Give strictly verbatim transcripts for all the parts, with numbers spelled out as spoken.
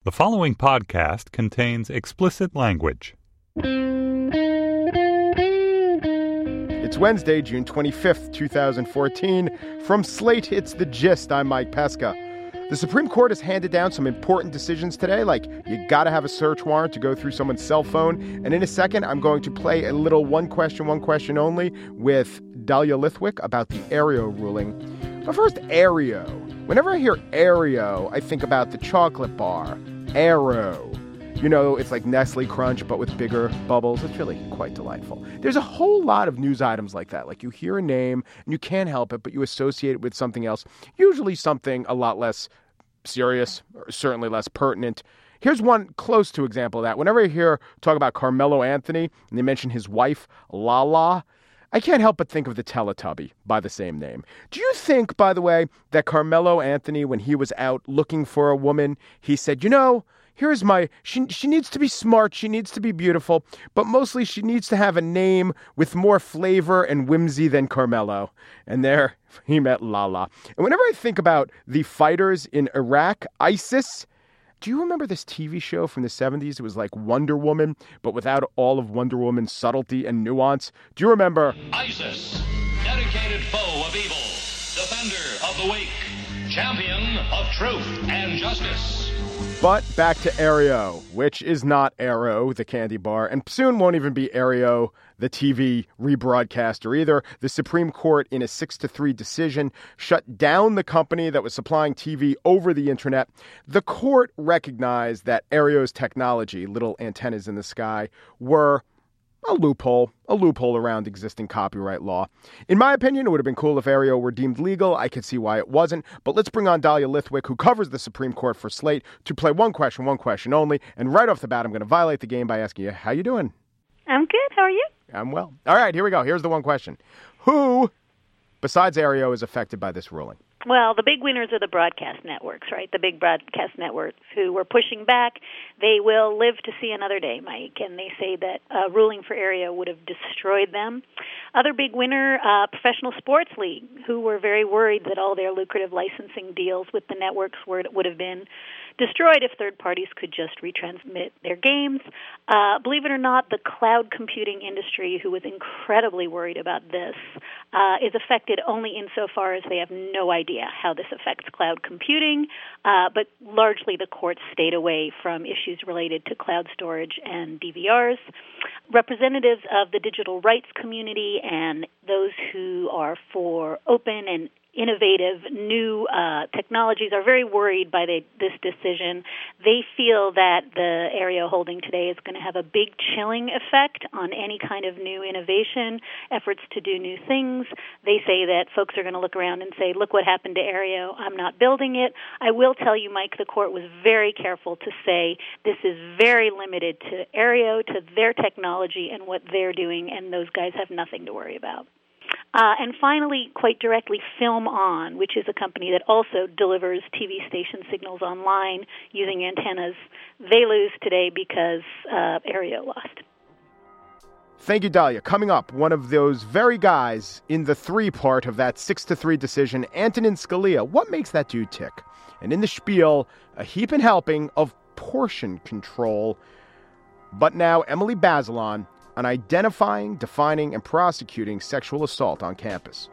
The following podcast contains explicit language. It's Wednesday, June twenty-fifth, twenty fourteen. From Slate, it's The Gist. I'm Mike Pesca. The Supreme Court has handed down some important decisions today, like you gotta have a search warrant to go through someone's cell phone. And in a second, I'm going to play a little one question, one question only with Dahlia Lithwick about the Aereo ruling. But first, Aereo. Whenever I hear Aereo, I think about the chocolate bar. Aero. You know, it's like Nestle Crunch, but with bigger bubbles. It's really quite delightful. There's a whole lot of news items like that. Like you hear a name and you can't help it, but you associate it with something else. Usually something a lot less serious, or certainly less pertinent. Here's one close to example of that. Whenever I hear talk about Carmelo Anthony and they mention his wife, Lala, I can't help but think of the Teletubby by the same name. Do you think, by the way, that Carmelo Anthony, when he was out looking for a woman, he said, you know, here's my, she, she needs to be smart, she needs to be beautiful, but mostly she needs to have a name with more flavor and whimsy than Carmelo. And there he met Lala. And whenever I think about the fighters in Iraq, ISIS, do you remember this T V show from the seventies? It was like Wonder Woman, but without all of Wonder Woman's subtlety and nuance. Do you remember? ISIS, dedicated foe of evil, defender of the weak, champion of truth and justice. But back to Aereo, which is not Aero, the candy bar, and soon won't even be Aereo, the T V rebroadcaster either. The Supreme Court, in a six to three decision, shut down the company that was supplying T V over the internet. The court recognized that Aereo's technology, little antennas in the sky, were a loophole, a loophole around existing copyright law. In my opinion, it would have been cool if Aereo were deemed legal. I could see why it wasn't. But let's bring on Dahlia Lithwick, who covers the Supreme Court for Slate, to play one question, one question only. And right off the bat, I'm going to violate the game by asking you, how you doing? I'm good. How are you? I'm well. All right, here we go. Here's the one question. Who, besides Aereo, is affected by this ruling? Well, the big winners are the broadcast networks, right? The big broadcast networks who were pushing back. They will live to see another day, Mike, and they say that uh, ruling for Aereo would have destroyed them. Other big winner, uh, Professional Sports League, who were very worried that all their lucrative licensing deals with the networks were, would have been destroyed if third parties could just retransmit their games. Uh, believe it or not, the cloud computing industry, who was incredibly worried about this, uh, is affected only insofar as they have no idea how this affects cloud computing, uh, but largely the courts stayed away from issues related to cloud storage and D V Rs. Representatives of the digital rights community and those who are for open and innovative new uh, technologies are very worried by the, this decision. They feel that the Aereo holding today is going to have a big chilling effect on any kind of new innovation, efforts to do new things. They say that folks are going to look around and say, look what happened to Aereo, I'm not building it. I will tell you, Mike, the court was very careful to say this is very limited to Aereo, to their technology and what they're doing, and those guys have nothing to worry about. Uh, and finally, quite directly, Film On, which is a company that also delivers T V station signals online using antennas. They lose today because uh, Aereo lost. Thank you, Dahlia. Coming up, one of those very guys in the three part of that six to three decision, Antonin Scalia. What makes that dude tick? And in the spiel, a heap and helping of portion control. But now, Emily Bazelon on identifying, defining, and prosecuting sexual assault on campus.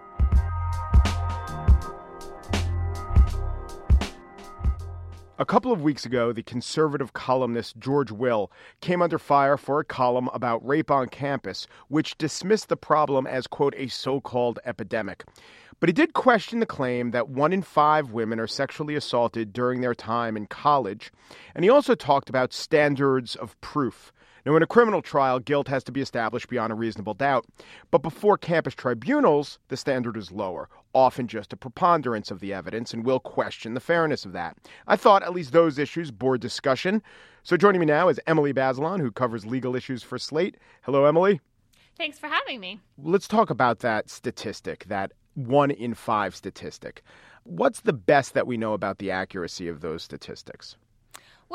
A couple of weeks ago, the conservative columnist George Will came under fire for a column about rape on campus, which dismissed the problem as, quote, a so-called epidemic. But he did question the claim that one in five women are sexually assaulted during their time in college. And he also talked about standards of proof. Now, in a criminal trial, guilt has to be established beyond a reasonable doubt. But before campus tribunals, the standard is lower, often just a preponderance of the evidence, and we'll question the fairness of that. I thought at least those issues bore discussion. So joining me now is Emily Bazelon, who covers legal issues for Slate. Hello, Emily. Thanks for having me. Let's talk about that statistic, that one in five statistic. What's the best that we know about the accuracy of those statistics? Well, that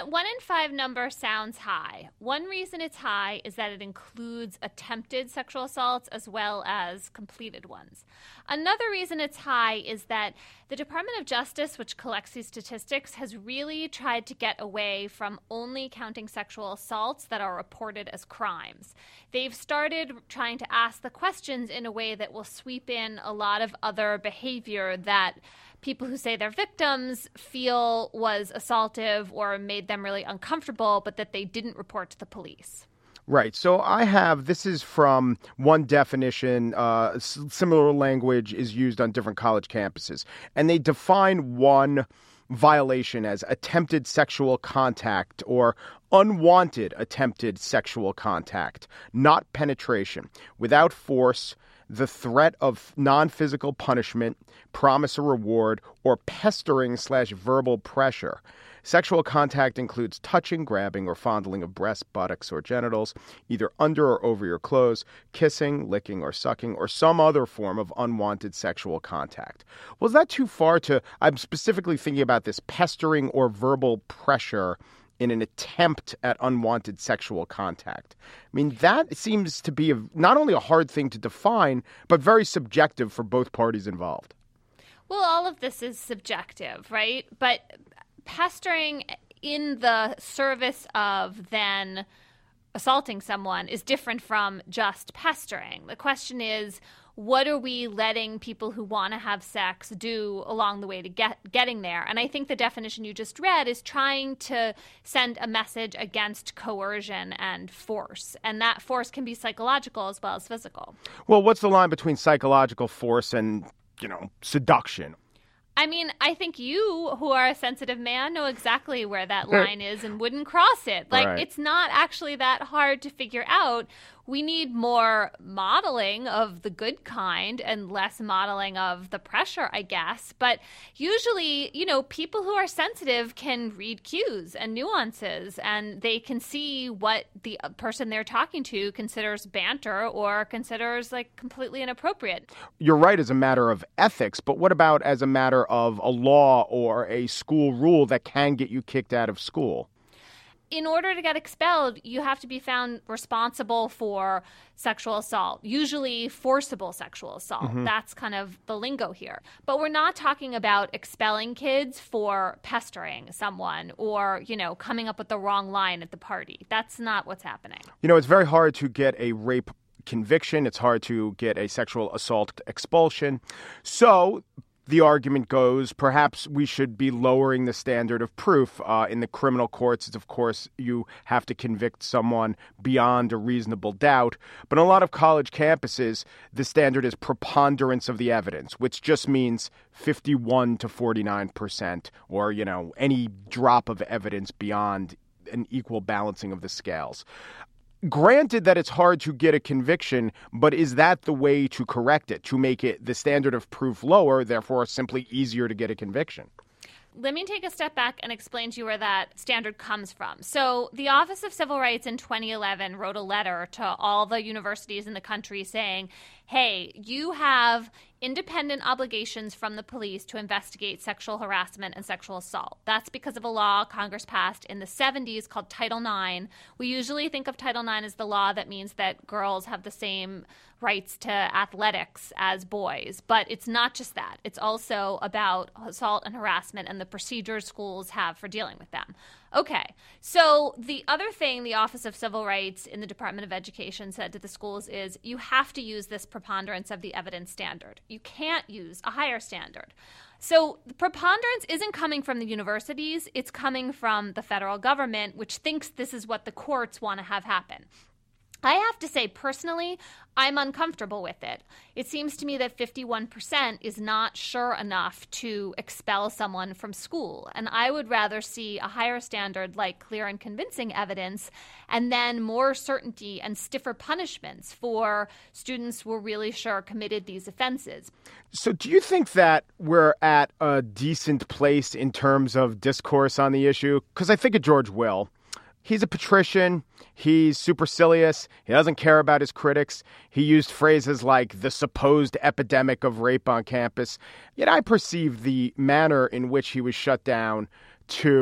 that one in five number sounds high. One reason it's high is that it includes attempted sexual assaults as well as completed ones. Another reason it's high is that the Department of Justice, which collects these statistics, has really tried to get away from only counting sexual assaults that are reported as crimes. They've started trying to ask the questions in a way that will sweep in a lot of other behavior that people who say they're victims feel was assaultive or made them really uncomfortable, but that they didn't report to the police. Right. So I have, this is from one definition, uh, similar language is used on different college campuses. And they define one violation as attempted sexual contact or unwanted attempted sexual contact, not penetration, without force, the threat of non-physical punishment, promise or reward, or pestering slash verbal pressure. Sexual contact includes touching, grabbing, or fondling of breasts, buttocks, or genitals, either under or over your clothes, kissing, licking, or sucking, or some other form of unwanted sexual contact. Was that too far to, I'm specifically thinking about this pestering or verbal pressure in an attempt at unwanted sexual contact. I mean, that seems to be a, not only a hard thing to define, but very subjective for both parties involved. Well, all of this is subjective, right? But pestering in the service of then assaulting someone is different from just pestering. The question is, what are we letting people who want to have sex do along the way to get getting there? And I think the definition you just read is trying to send a message against coercion and force. And that force can be psychological as well as physical. Well, what's the line between psychological force and, you know, seduction? I mean, I think you, who are a sensitive man, know exactly where that line is and wouldn't cross it. Like, Right. It's not actually that hard to figure out. We need more modeling of the good kind and less modeling of the pressure, I guess. But usually, you know, people who are sensitive can read cues and nuances, and they can see what the person they're talking to considers banter or considers, like, completely inappropriate. You're right as a matter of ethics, but what about as a matter of a law or a school rule that can get you kicked out of school? In order to get expelled, you have to be found responsible for sexual assault, usually forcible sexual assault. Mm-hmm. That's kind of the lingo here. But we're not talking about expelling kids for pestering someone or, you know, coming up with the wrong line at the party. That's not what's happening. You know, it's very hard to get a rape conviction. It's hard to get a sexual assault expulsion. So the argument goes, perhaps we should be lowering the standard of proof. Uh, in the criminal courts, of course, you have to convict someone beyond a reasonable doubt. But on a lot of college campuses, the standard is preponderance of the evidence, which just means fifty-one to forty-nine percent, or, you know, any drop of evidence beyond an equal balancing of the scales. Granted that it's hard to get a conviction, but is that the way to correct it, to make it the standard of proof lower, therefore simply easier to get a conviction? Let me take a step back and explain to you where that standard comes from. So the Office of Civil Rights in twenty eleven wrote a letter to all the universities in the country saying, hey, you have independent obligations from the police to investigate sexual harassment and sexual assault. That's because of a law Congress passed in the seventies called Title nine. We usually think of Title nine as the law that means that girls have the same rights to athletics as boys. But it's not just that. It's also about assault and harassment and the procedures schools have for dealing with them. Okay, so the other thing the Office of Civil Rights in the Department of Education said to the schools is you have to use this preponderance of the evidence standard. You can't use a higher standard. So the preponderance isn't coming from the universities. It's coming from the federal government, which thinks this is what the courts want to have happen. I have to say, personally, I'm uncomfortable with it. It seems to me that fifty-one percent is not sure enough to expel someone from school. And I would rather see a higher standard like clear and convincing evidence and then more certainty and stiffer punishments for students who are really sure committed these offenses. So do you think that we're at a decent place in terms of discourse on the issue? Because I think of George Will. He's a patrician. He's supercilious. He doesn't care about his critics. He used phrases like the supposed epidemic of rape on campus. Yet I perceive the manner in which he was shut down to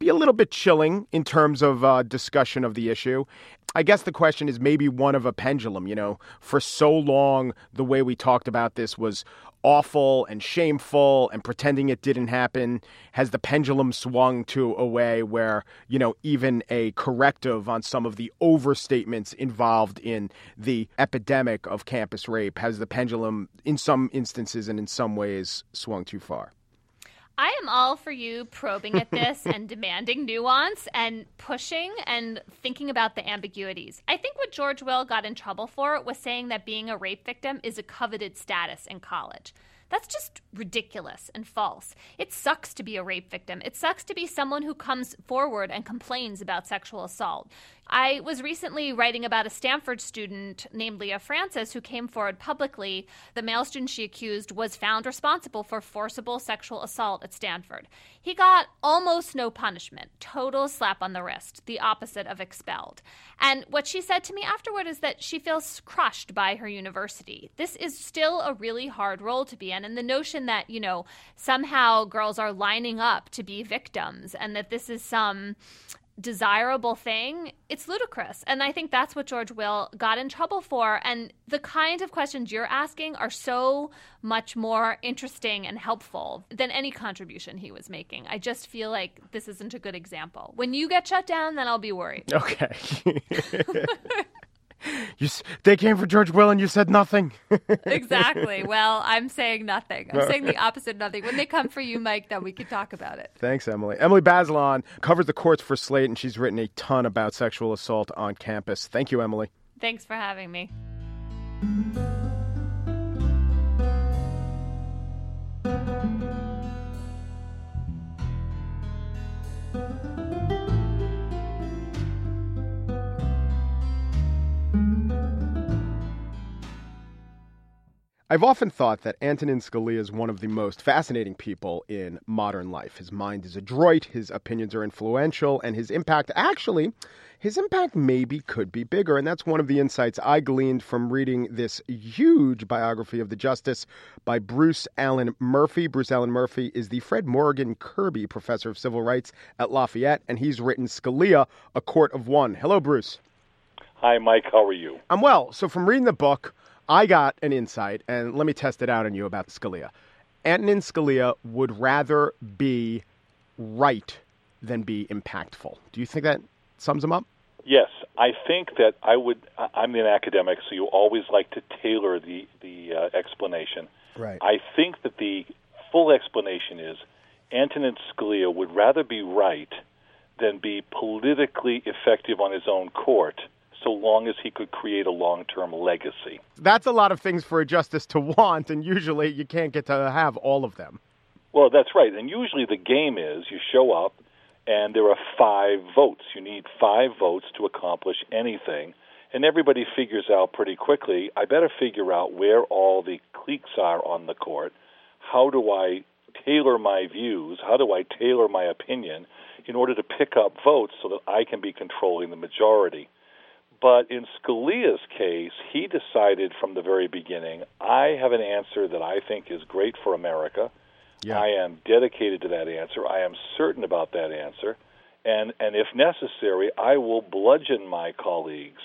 be a little bit chilling in terms of uh, discussion of the issue. I guess the question is maybe one of a pendulum. You know, for so long, the way we talked about this was awful and shameful and pretending it didn't happen. Has the pendulum swung to a way where, you know, even a corrective on some of the overstatements involved in the epidemic of campus rape? Has the pendulum in some instances and in some ways swung too far? I am all for you probing at this and demanding nuance and pushing and thinking about the ambiguities. I think what George Will got in trouble for was saying that being a rape victim is a coveted status in college. That's just ridiculous and false. It sucks to be a rape victim. It sucks to be someone who comes forward and complains about sexual assault. I was recently writing about a Stanford student named Leah Francis who came forward publicly. The male student she accused was found responsible for forcible sexual assault at Stanford. He got almost no punishment, total slap on the wrist, the opposite of expelled. And what she said to me afterward is that she feels crushed by her university. This is still a really hard role to be in. And the notion that, you know, somehow girls are lining up to be victims and that this is some desirable thing, it's ludicrous. And I think that's what George Will got in trouble for. And the kind of questions you're asking are so much more interesting and helpful than any contribution he was making. I just feel like this isn't a good example. When you get shut down, then I'll be worried. Okay. You, they came for George Will and you said nothing. Exactly. Well, I'm saying nothing. I'm saying the opposite of nothing. When they come for you, Mike, then we can talk about it. Thanks, Emily. Emily Bazelon covers the courts for Slate, and she's written a ton about sexual assault on campus. Thank you, Emily. Thanks for having me. I've often thought that Antonin Scalia is one of the most fascinating people in modern life. His mind is adroit, his opinions are influential, and his impact, actually, his impact maybe could be bigger. And that's one of the insights I gleaned from reading this huge biography of the justice by Bruce Allen Murphy. Bruce Allen Murphy is the Fred Morgan Kirby Professor of Civil Rights at Lafayette, and he's written Scalia, A Court of One. Hello, Bruce. Hi, Mike. How are you? I'm well. So from reading the book, I got an insight, and let me test it out on you about Scalia. Antonin Scalia would rather be right than be impactful. Do you think that sums him up? Yes. I think that I would, I'm an academic, so you always like to tailor the, the uh, explanation. Right. I think that the full explanation is Antonin Scalia would rather be right than be politically effective on his own court, so long as he could create a long-term legacy. That's a lot of things for a justice to want, and usually you can't get to have all of them. Well, that's right. And usually the game is you show up, and there are five votes. You need five votes to accomplish anything. And everybody figures out pretty quickly, I better figure out where all the cliques are on the court. How do I tailor my views? How do I tailor my opinion in order to pick up votes so that I can be controlling the majority? But in Scalia's case, he decided from the very beginning, I have an answer that I think is great for America. Yeah. I am dedicated to that answer. I am certain about that answer. And, and if necessary, I will bludgeon my colleagues.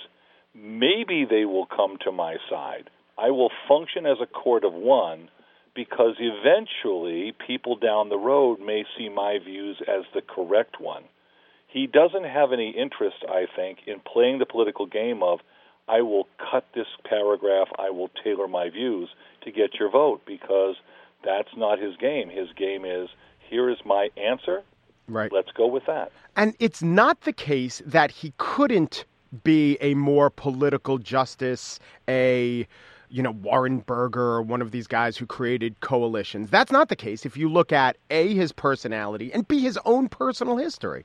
Maybe they will come to my side. I will function as a court of one because eventually people down the road may see my views as the correct one. He doesn't have any interest, I think, in playing the political game of, I will cut this paragraph, I will tailor my views to get your vote, because that's not his game. His game is, here is my answer, right. Let's go with that. And it's not the case that he couldn't be a more political justice, a, you know, Warren Burger or one of these guys who created coalitions. That's not the case if you look at, A, his personality, and B, his own personal history.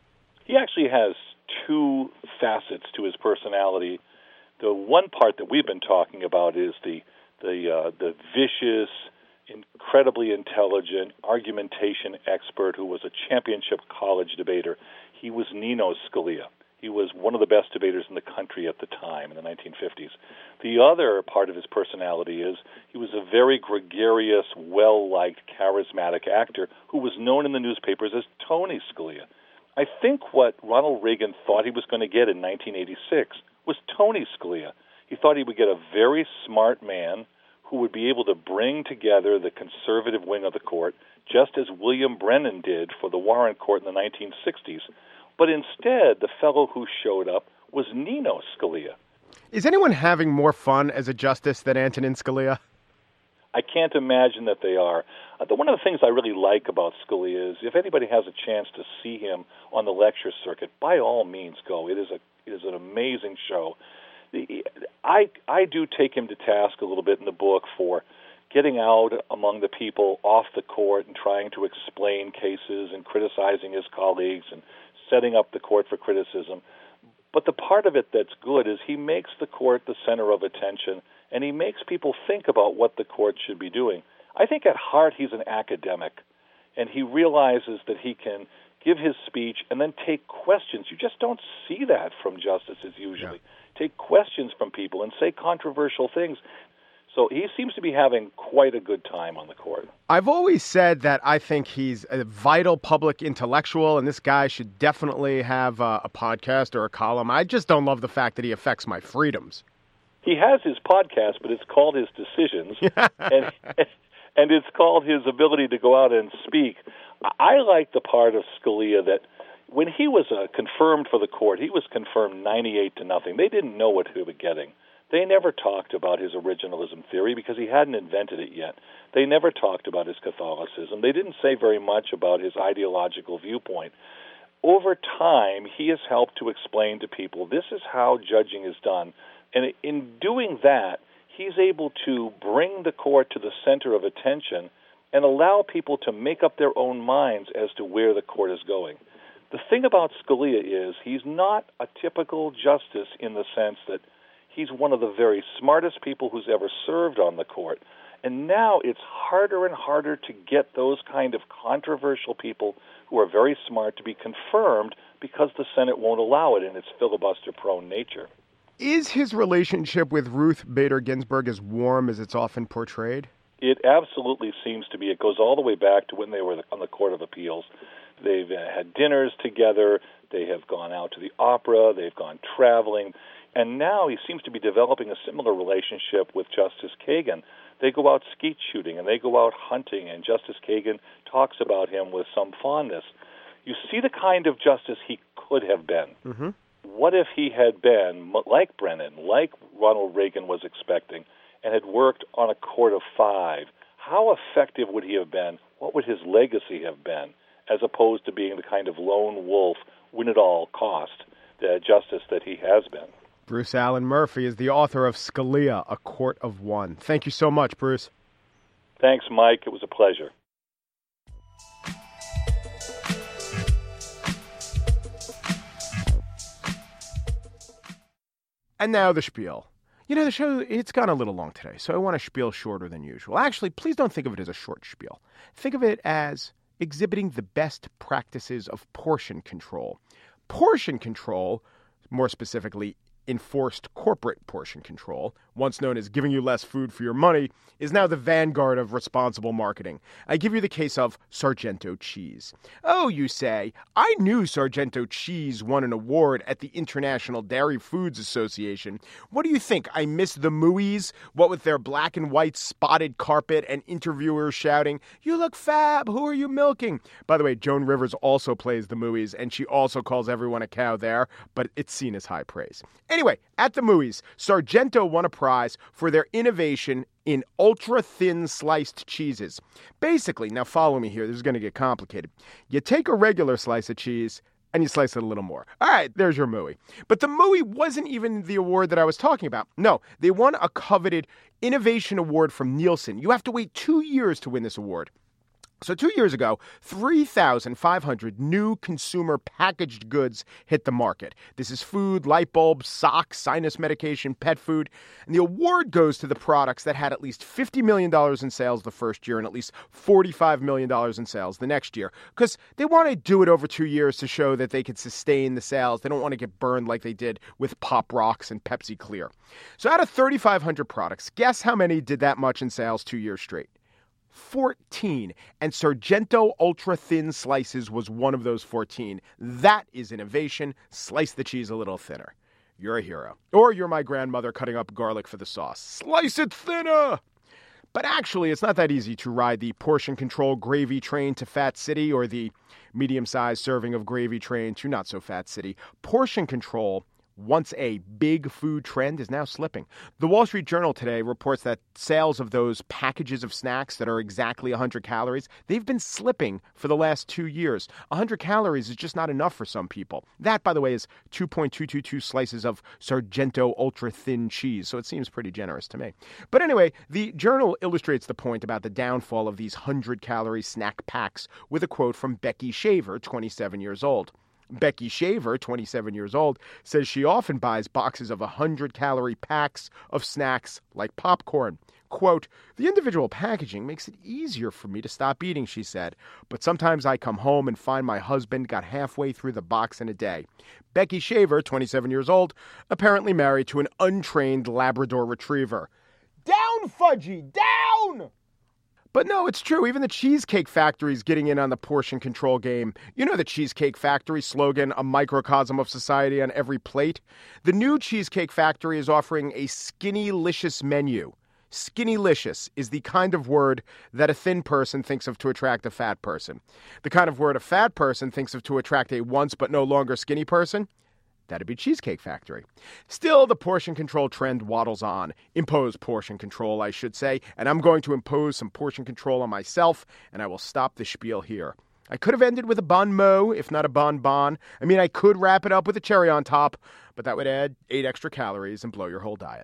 He actually has two facets to his personality. The one part that we've been talking about is the the uh, the vicious, incredibly intelligent argumentation expert who was a championship college debater. He was Nino Scalia. He was one of the best debaters in the country at the time in the nineteen fifties. The other part of his personality is he was a very gregarious, well-liked, charismatic actor who was known in the newspapers as Tony Scalia. I think what Ronald Reagan thought he was going to get in nineteen eighty-six was Tony Scalia. He thought he would get a very smart man who would be able to bring together the conservative wing of the court, just as William Brennan did for the Warren Court in the nineteen sixties. But instead, the fellow who showed up was Nino Scalia. Is anyone having more fun as a justice than Antonin Scalia? I can't imagine that they are. Uh, the, one of the things I really like about Scalia is if anybody has a chance to see him on the lecture circuit, by all means go. It is a it is an amazing show. The, I I do take him to task a little bit in the book for getting out among the people off the court and trying to explain cases and criticizing his colleagues and setting up the court for criticism. But the part of it that's good is he makes the court the center of attention, and he makes people think about what the court should be doing. I think at heart he's an academic, and he realizes that he can give his speech and then take questions. You just don't see that from justices usually. Yeah. Take questions from people and say controversial things. So he seems to be having quite a good time on the court. I've always said that I think he's a vital public intellectual, and this guy should definitely have a, a podcast or a column. I just don't love the fact that he affects my freedoms. He has his podcast, but it's called His Decisions, and, and it's called his ability to go out and speak. I like the part of Scalia that when he was uh, confirmed for the court, he was confirmed ninety-eight to nothing. They didn't know what he was getting. They never talked about his originalism theory because he hadn't invented it yet. They never talked about his Catholicism. They didn't say very much about his ideological viewpoint. Over time, he has helped to explain to people this is how judging is done. And in doing that, he's able to bring the court to the center of attention and allow people to make up their own minds as to where the court is going. The thing about Scalia is he's not a typical justice in the sense that he's one of the very smartest people who's ever served on the court. And now it's harder and harder to get those kind of controversial people who are very smart to be confirmed because the Senate won't allow it in its filibuster-prone nature. Is his relationship with Ruth Bader Ginsburg as warm as it's often portrayed? It absolutely seems to be. It goes all the way back to when they were on the Court of Appeals. They've uh, had dinners together. They have gone out to the opera. They've gone traveling. And now he seems to be developing a similar relationship with Justice Kagan. They go out skeet shooting and they go out hunting, and Justice Kagan talks about him with some fondness. You see the kind of justice he could have been. Mm-hmm. What if he had been like Brennan, like Ronald Reagan was expecting, and had worked on a court of five? How effective would he have been? What would his legacy have been, as opposed to being the kind of lone wolf, win at all cost, the justice that he has been? Bruce Allen Murphy is the author of Scalia, A Court of One. Thank you so much, Bruce. Thanks, Mike. It was a pleasure. And now the spiel. You know, the show, it's gone a little long today, so I want to spiel shorter than usual. Actually, please don't think of it as a short spiel. Think of it as exhibiting the best practices of portion control. Portion control, more specifically, enforced corporate portion control, once known as giving you less food for your money, is now the vanguard of responsible marketing. I give you the case of Sargento cheese. Oh, you say, I knew Sargento cheese won an award at the International Dairy Foods Association. What do you think? I miss the Mooies, what with their black and white spotted carpet and interviewers shouting, "You look fab, who are you milking?" By the way, Joan Rivers also plays the Mooies, and she also calls everyone a cow there, but it's seen as high praise. Anyway, at the Mooies, Sargento won a prize for their innovation in ultra-thin sliced cheeses. Basically, now follow me here, this is going to get complicated. You take a regular slice of cheese and you slice it a little more. All right, there's your Mooie. But the Mooie wasn't even the award that I was talking about. No, they won a coveted innovation award from Nielsen. You have to wait two years to win this award. So two years ago, three thousand five hundred new consumer packaged goods hit the market. This is food, light bulbs, socks, sinus medication, pet food. And the award goes to the products that had at least fifty million dollars in sales the first year and at least forty-five million dollars in sales the next year. Because they want to do it over two years to show that they could sustain the sales. They don't want to get burned like they did with Pop Rocks and Pepsi Clear. So out of thirty-five hundred products, guess how many did that much in sales two years straight? fourteen. And Sargento Ultra Thin Slices was one of those fourteen. That is innovation. Slice the cheese a little thinner. You're a hero. Or you're my grandmother cutting up garlic for the sauce. Slice it thinner! But actually, it's not that easy to ride the portion control gravy train to Fat City or the medium-sized serving of gravy train to not-so-fat city. Portion control, once a big food trend, is now slipping. The Wall Street Journal today reports that sales of those packages of snacks that are exactly one hundred calories, they've been slipping for the last two years. one hundred calories is just not enough for some people. That, by the way, is two point two two two slices of Sargento ultra-thin cheese, so it seems pretty generous to me. But anyway, the Journal illustrates the point about the downfall of these one hundred calorie snack packs with a quote from Becky Shaver, twenty-seven years old. Becky Shaver, twenty-seven years old, says she often buys boxes of one hundred calorie packs of snacks like popcorn. Quote, "The individual packaging makes it easier for me to stop eating," she said. "But sometimes I come home and find my husband got halfway through the box in a day." Becky Shaver, twenty-seven years old, apparently married to an untrained Labrador Retriever. Down, Fudgy, down! But no, it's true. Even the Cheesecake Factory is getting in on the portion control game. You know the Cheesecake Factory slogan, a microcosm of society on every plate? The new Cheesecake Factory is offering a skinny-licious menu. Skinny-licious is the kind of word that a thin person thinks of to attract a fat person. The kind of word a fat person thinks of to attract a once but no longer skinny person. That'd be Cheesecake Factory. Still, the portion control trend waddles on. Impose portion control, I should say. And I'm going to impose some portion control on myself, and I will stop the spiel here. I could have ended with a bon mot, if not a bon bon. I mean, I could wrap it up with a cherry on top, but that would add eight extra calories and blow your whole diet.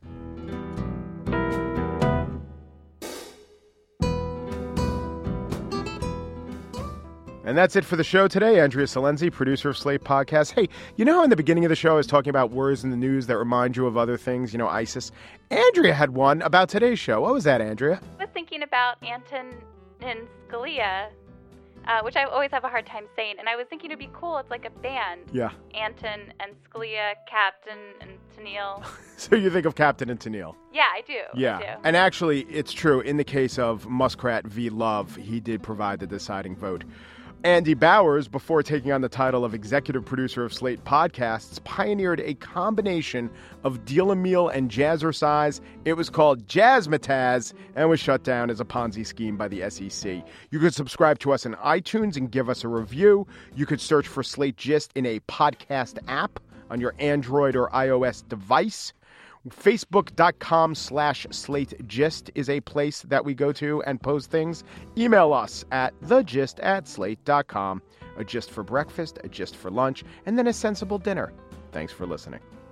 And that's it for the show today. Andrea Salenzi, producer of Slate Podcast. Hey, you know how in the beginning of the show I was talking about words in the news that remind you of other things, you know, ISIS? Andrea had one about today's show. What was that, Andrea? I was thinking about Anton and Scalia, uh, which I always have a hard time saying. And I was thinking it'd be cool. It's like a band. Yeah. Anton and Scalia, Captain and Tennille. So you think of Captain and Tennille? Yeah, I do. Yeah. I do. And actually, it's true. In the case of Muskrat v. Love, he did provide the deciding vote. Andy Bowers, before taking on the title of executive producer of Slate Podcasts, pioneered a combination of deal meal and jazzercise. It was called Jazzmatazz and was shut down as a Ponzi scheme by the S E C. You could subscribe to us on iTunes and give us a review. You could search for Slate Gist in a podcast app on your Android or iOS device. Facebook.com slash Slate Gist is a place that we go to and post things. Email us at thegist at slate dot com. A gist for breakfast, a gist for lunch, and then a sensible dinner. Thanks for listening.